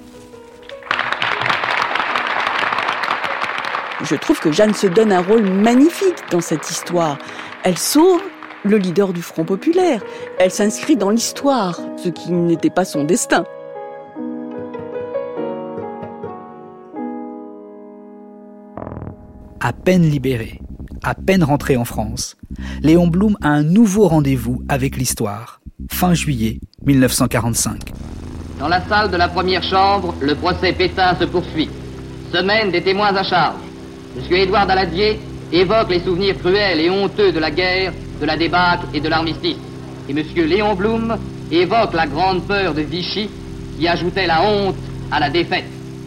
Je trouve que Jeanne se donne un rôle magnifique dans cette histoire. Elle sauve le leader du Front populaire. Elle s'inscrit dans l'histoire, ce qui n'était pas son destin. À peine libéré, à peine rentré en France, Léon Blum a un nouveau rendez-vous avec l'histoire. Fin juillet 1945. Dans la salle de la première chambre, le procès Pétain se poursuit. Semaine des témoins à charge. M. Édouard Daladier évoque les souvenirs cruels et honteux de la guerre, de la débâcle et de l'armistice. Et M. Léon Blum évoque la grande peur de Vichy qui ajoutait la honte à la défaite.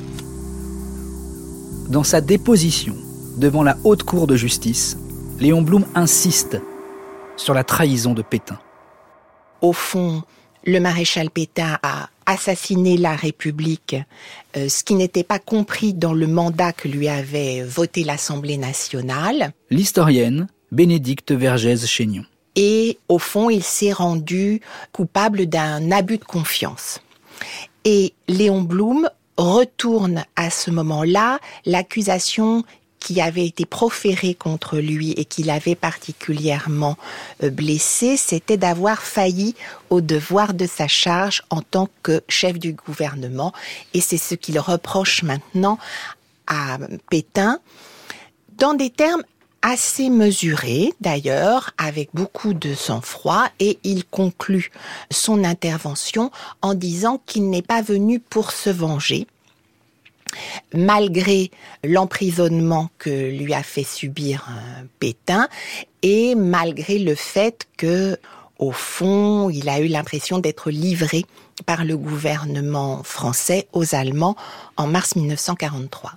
Dans sa déposition devant la Haute Cour de justice, Léon Blum insiste sur la trahison de Pétain. Au fond, le maréchal Pétain a assassiné la République, ce qui n'était pas compris dans le mandat que lui avait voté l'Assemblée nationale. L'historienne Bénédicte Vergès-Chénion. Et au fond, il s'est rendu coupable d'un abus de confiance. Et Léon Blum retourne à ce moment-là l'accusation qui avait été proférée contre lui et qui l'avait particulièrement blessé, c'était d'avoir failli au devoir de sa charge en tant que chef du gouvernement. Et c'est ce qu'il reproche maintenant à Pétain, dans des termes assez mesurés d'ailleurs, avec beaucoup de sang-froid, et il conclut son intervention en disant qu'il n'est pas venu pour se venger, malgré l'emprisonnement que lui a fait subir Pétain et malgré le fait que, au fond, il a eu l'impression d'être livré par le gouvernement français aux Allemands en mars 1943.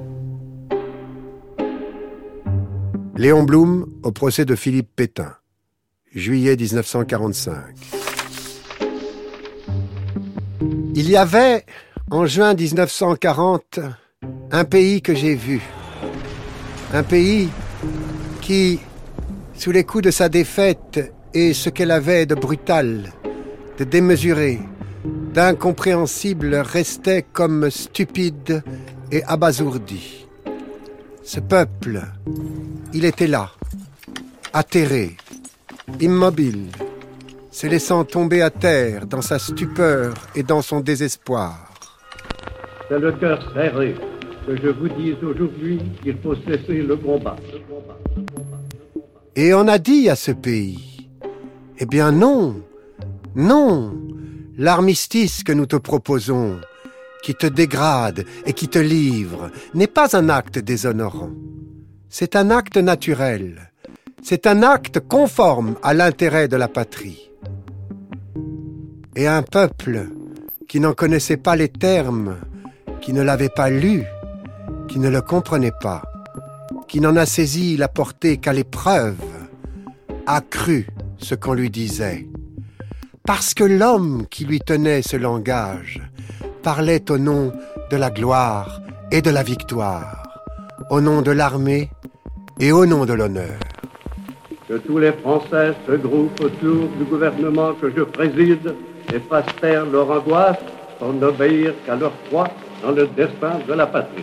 Léon Blum au procès de Philippe Pétain, juillet 1945. Il y avait, en juin 1940, un pays que j'ai vu. Un pays qui, sous les coups de sa défaite et ce qu'elle avait de brutal, de démesuré, d'incompréhensible, restait comme stupide et abasourdi. Ce peuple, il était là, atterré, immobile, se laissant tomber à terre dans sa stupeur et dans son désespoir. C'est le cœur serré que je vous dise aujourd'hui qu'il faut cesser le combat. Et on a dit à ce pays, eh bien non, non, l'armistice que nous te proposons, qui te dégrade et qui te livre, n'est pas un acte déshonorant. C'est un acte naturel. C'est un acte conforme à l'intérêt de la patrie. Et un peuple qui n'en connaissait pas les termes, qui ne l'avait pas lu, qui ne le comprenait pas, qui n'en a saisi la portée qu'à l'épreuve, a cru ce qu'on lui disait. Parce que l'homme qui lui tenait ce langage parlait au nom de la gloire et de la victoire, au nom de l'armée et au nom de l'honneur. Que tous les Français se groupent autour du gouvernement que je préside et fassent taire leur angoisse pour n'obéir qu'à leur foi dans le destin de la patrie.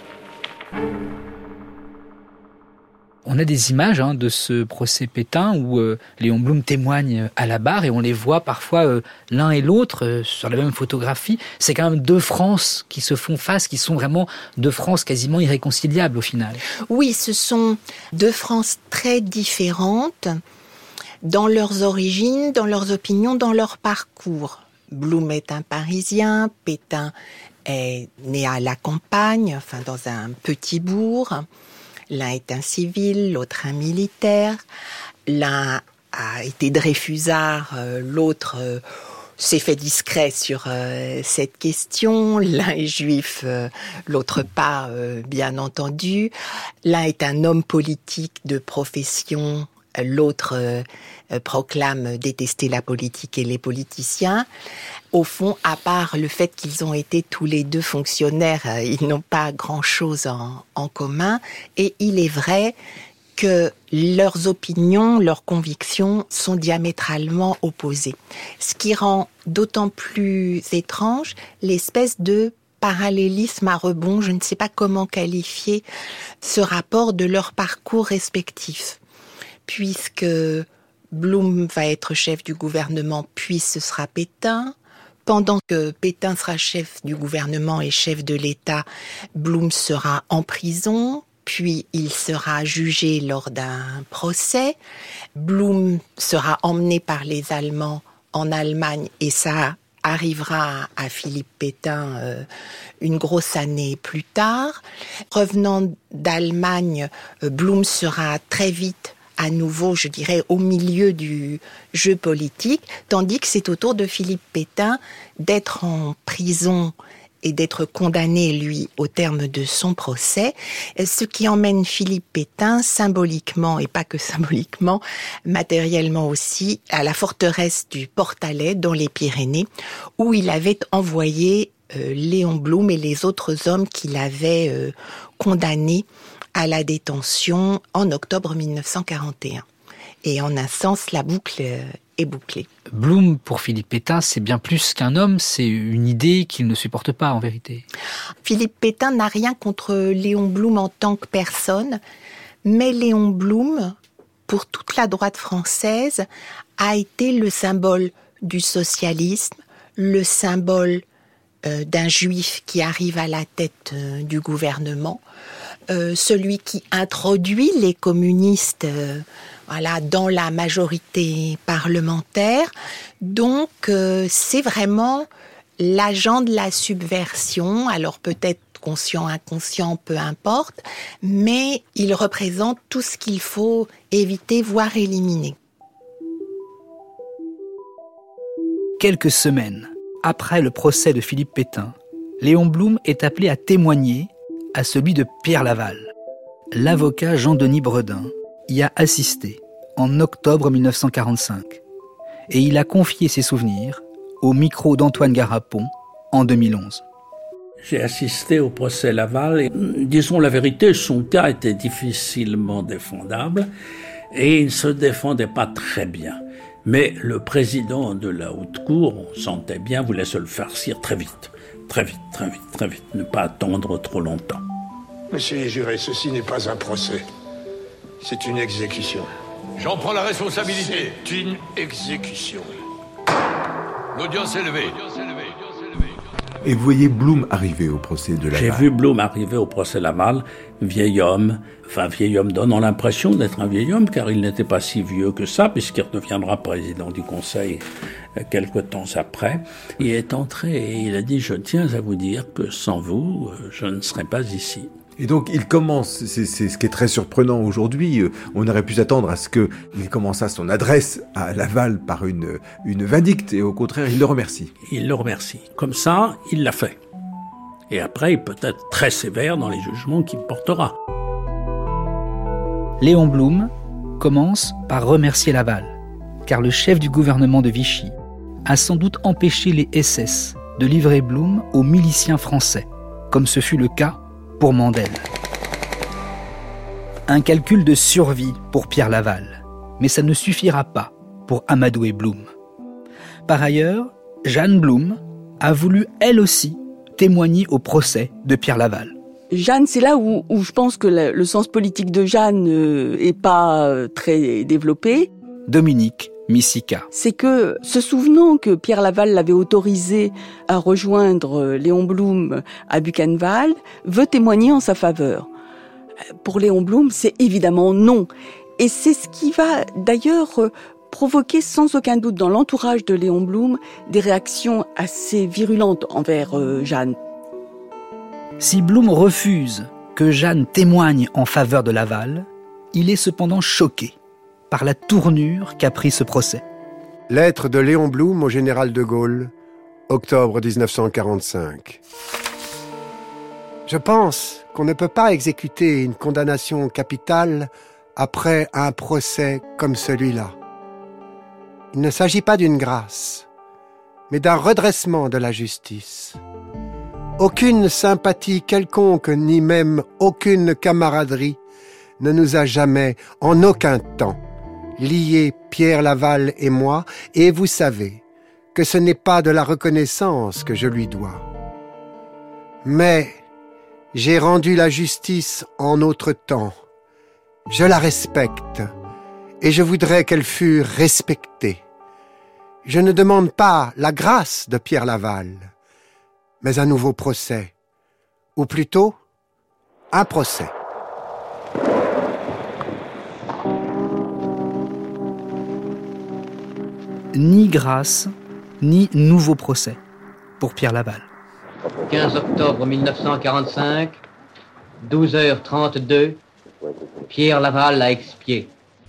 On a des images de ce procès Pétain où Léon Blum témoigne à la barre et on les voit parfois l'un et l'autre sur la même photographie. C'est quand même deux Frances qui se font face, qui sont vraiment deux Frances quasiment irréconciliables au final. Oui, ce sont deux Frances très différentes dans leurs origines, dans leurs opinions, dans leur parcours. Blum est un Parisien, Pétain est né à la campagne, enfin dans un petit bourg. L'un est un civil, l'autre un militaire. L'un a été Dreyfusard, l'autre s'est fait discret sur cette question. L'un est juif, l'autre pas, bien entendu. L'un est un homme politique de profession, l'autre proclame détester la politique et les politiciens. Au fond, à part le fait qu'ils ont été tous les deux fonctionnaires, ils n'ont pas grand-chose en commun. Et il est vrai que leurs opinions, leurs convictions sont diamétralement opposées. Ce qui rend d'autant plus étrange l'espèce de parallélisme à rebond, je ne sais pas comment qualifier ce rapport de leurs parcours respectifs. Puisque Blum va être chef du gouvernement, puis ce sera Pétain. Pendant que Pétain sera chef du gouvernement et chef de l'État, Blum sera en prison, puis il sera jugé lors d'un procès. Blum sera emmené par les Allemands en Allemagne et ça arrivera à Philippe Pétain une grosse année plus tard. Revenant d'Allemagne, Blum sera très vite à nouveau, je dirais, au milieu du jeu politique, tandis que c'est au tour de Philippe Pétain d'être en prison et d'être condamné, lui, au terme de son procès, ce qui emmène Philippe Pétain symboliquement, et pas que symboliquement, matériellement aussi, à la forteresse du Portalet, dans les Pyrénées, où il avait envoyé Léon Blum et les autres hommes qu'il avait condamnés à la détention en octobre 1941. Et en un sens, la boucle est bouclée. Blum, pour Philippe Pétain, c'est bien plus qu'un homme, c'est une idée qu'il ne supporte pas en vérité. Philippe Pétain n'a rien contre Léon Blum en tant que personne, mais Léon Blum, pour toute la droite française, a été le symbole du socialisme, le symbole d'un juif qui arrive à la tête du gouvernement, celui qui introduit les communistes dans la majorité parlementaire. Donc, c'est vraiment l'agent de la subversion, alors peut-être conscient, inconscient, peu importe, mais il représente tout ce qu'il faut éviter, voire éliminer. Quelques semaines après le procès de Philippe Pétain, Léon Blum est appelé à témoigner à celui de Pierre Laval. L'avocat Jean-Denis Bredin y a assisté en octobre 1945 et il a confié ses souvenirs au micro d'Antoine Garapon en 2011. J'ai assisté au procès Laval et, disons la vérité, son cas était difficilement défendable et il ne se défendait pas très bien. Mais le président de la haute cour, on sentait bien, voulait se le farcir très vite. Très vite. Ne pas attendre trop longtemps. Monsieur les jurés, ceci n'est pas un procès. C'est une exécution. J'en prends la responsabilité. C'est une exécution. L'audience est levée. Et vous voyez Blum arriver au procès de Laval. J'ai vu Blum arriver au procès Laval, vieil homme donnant l'impression d'être un vieil homme, car il n'était pas si vieux que ça, puisqu'il redeviendra président du Conseil quelque temps après. Il est entré et il a dit « Je tiens à vous dire que sans vous, je ne serais pas ici ». Et donc il commence, c'est ce qui est très surprenant aujourd'hui, on aurait pu s'attendre à ce qu'il commençât son adresse à Laval par une vindicte, et au contraire il le remercie. Il le remercie. Comme ça, il l'a fait. Et après, il peut être très sévère dans les jugements qu'il portera. Léon Blum commence par remercier Laval, car le chef du gouvernement de Vichy a sans doute empêché les SS de livrer Blum aux miliciens français, comme ce fut le cas pour Mandel. Un calcul de survie pour Pierre Laval, mais ça ne suffira pas pour amadouer Blum. Par ailleurs, Jeanne Blum a voulu elle aussi témoigner au procès de Pierre Laval. Jeanne, c'est là où je pense que le sens politique de Jeanne est pas très développé. Dominique Missika. C'est que, se souvenant que Pierre Laval l'avait autorisé à rejoindre Léon Blum à Buchenwald, veut témoigner en sa faveur. Pour Léon Blum, c'est évidemment non. Et c'est ce qui va d'ailleurs provoquer sans aucun doute dans l'entourage de Léon Blum des réactions assez virulentes envers Jeanne. Si Blum refuse que Jeanne témoigne en faveur de Laval, il est cependant choqué par la tournure qu'a pris ce procès. Lettre de Léon Blum au général de Gaulle, octobre 1945. Je pense qu'on ne peut pas exécuter une condamnation capitale après un procès comme celui-là. Il ne s'agit pas d'une grâce, mais d'un redressement de la justice. Aucune sympathie quelconque, ni même aucune camaraderie ne nous a jamais, en aucun temps, liés Pierre Laval et moi, et vous savez que ce n'est pas de la reconnaissance que je lui dois. Mais j'ai rendu la justice en autre temps. Je la respecte, et je voudrais qu'elle fût respectée. Je ne demande pas la grâce de Pierre Laval, mais un nouveau procès, ou plutôt un procès. Ni grâce, ni nouveau procès pour Pierre Laval. 15 octobre 1945, 12h32, Pierre Laval a expié.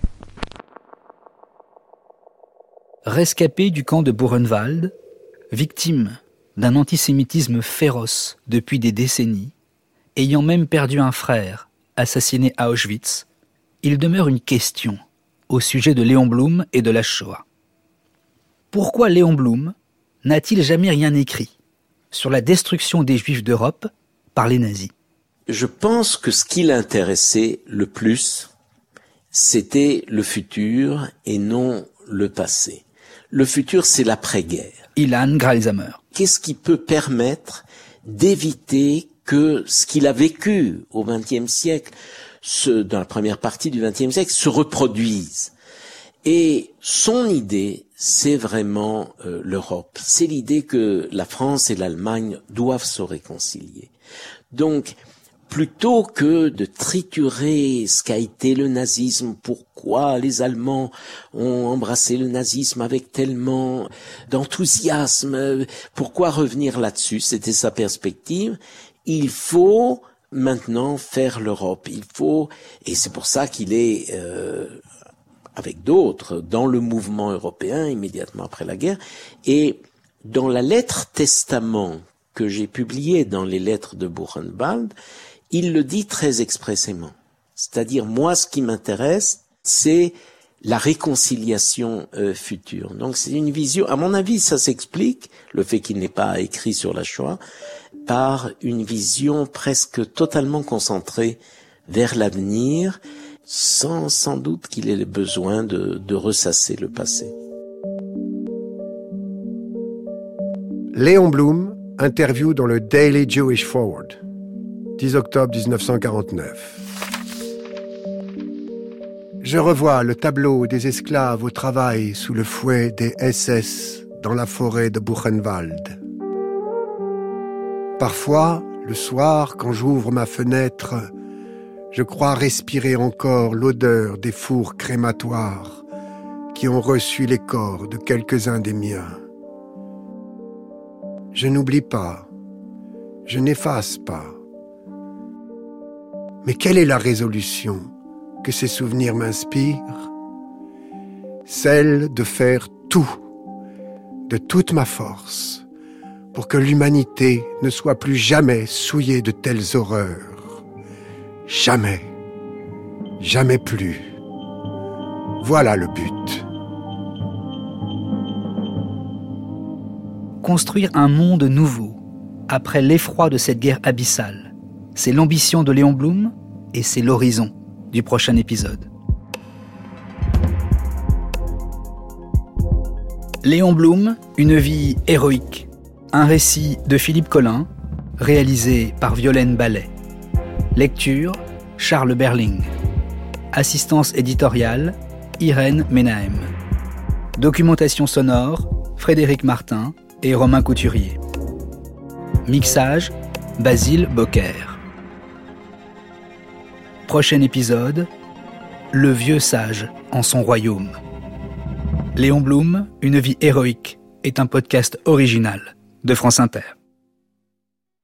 Rescapé du camp de Buchenwald, victime d'un antisémitisme féroce depuis des décennies, ayant même perdu un frère assassiné à Auschwitz, il demeure une question au sujet de Léon Blum et de la Shoah. Pourquoi Léon Blum n'a-t-il jamais rien écrit sur la destruction des Juifs d'Europe par les nazis? Je pense que ce qui l'intéressait le plus, c'était le futur et non le passé. Le futur, c'est l'après-guerre. Ilan Gralsheimer. Qu'est-ce qui peut permettre d'éviter que ce qu'il a vécu au XXe siècle, dans la première partie du XXe siècle, se reproduise? Et son idée, c'est vraiment l'Europe. C'est l'idée que la France et l'Allemagne doivent se réconcilier. Donc, plutôt que de triturer ce qu'a été le nazisme, pourquoi les Allemands ont embrassé le nazisme avec tellement d'enthousiasme, pourquoi revenir là-dessus? C'était sa perspective. Il faut maintenant faire l'Europe. Il faut, et c'est pour ça qu'il est avec d'autres dans le mouvement européen immédiatement après la guerre. Et dans la lettre testament que j'ai publiée dans les lettres de Buchenwald, il le dit très expressément. C'est-à-dire, moi, ce qui m'intéresse, c'est la réconciliation future. Donc, c'est une vision, à mon avis, ça s'explique, le fait qu'il n'ait pas écrit sur la Shoah, par une vision presque totalement concentrée vers l'avenir, sans doute qu'il ait besoin de ressasser le passé. Léon Blum, interview dans le Daily Jewish Forward, 10 octobre 1949. Je revois le tableau des esclaves au travail sous le fouet des SS dans la forêt de Buchenwald. Parfois, le soir, quand j'ouvre ma fenêtre, je crois respirer encore l'odeur des fours crématoires qui ont reçu les corps de quelques-uns des miens. Je n'oublie pas, je n'efface pas. Mais quelle est la résolution que ces souvenirs m'inspirent? Celle de faire tout, de toute ma force, pour que l'humanité ne soit plus jamais souillée de telles horreurs. Jamais. Jamais plus. Voilà le but. Construire un monde nouveau, après l'effroi de cette guerre abyssale. C'est l'ambition de Léon Blum et c'est l'horizon du prochain épisode. Léon Blum, une vie héroïque. Un récit de Philippe Collin, réalisé par Violaine Ballet. Lecture, Charles Berling. Assistance éditoriale, Irène Menahem. Documentation sonore, Frédéric Martin et Romain Couturier. Mixage, Basile Bocquer. Prochain épisode, Le vieux sage en son royaume. Léon Blum, une vie héroïque, est un podcast original de France Inter.